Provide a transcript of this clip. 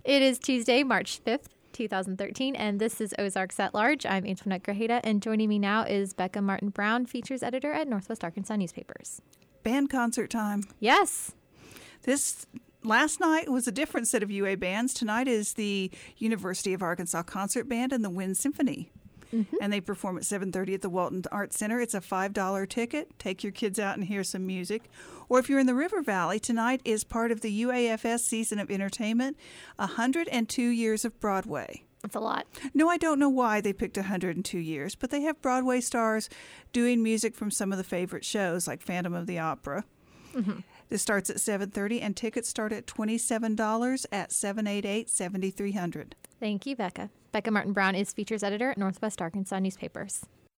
It is Tuesday, March 5th, 2013, and this is Ozarks at Large. I'm Antoinette Grajeda, and joining me now is Becca Martin Brown, features editor at Northwest Arkansas Newspapers. Band concert time. Yes. Last night was a different set of UA bands. Tonight is the University of Arkansas Concert Band and the Wind Symphony. Mm-hmm. And they perform at 7:30 at the Walton Arts Center. It's a $5 ticket. Take your kids out and hear some music. Or if you're in the River Valley, tonight is part of the UAFS season of entertainment, 102 years of Broadway. That's a lot. No, I don't know why they picked 102 years, but they have Broadway stars doing music from some of the favorite shows like Phantom of the Opera. Mm-hmm. This starts at 7:30, and tickets start at $27 at 788-7300. Thank you, Becca. Becca Martin Brown is features editor at Northwest Arkansas Newspapers.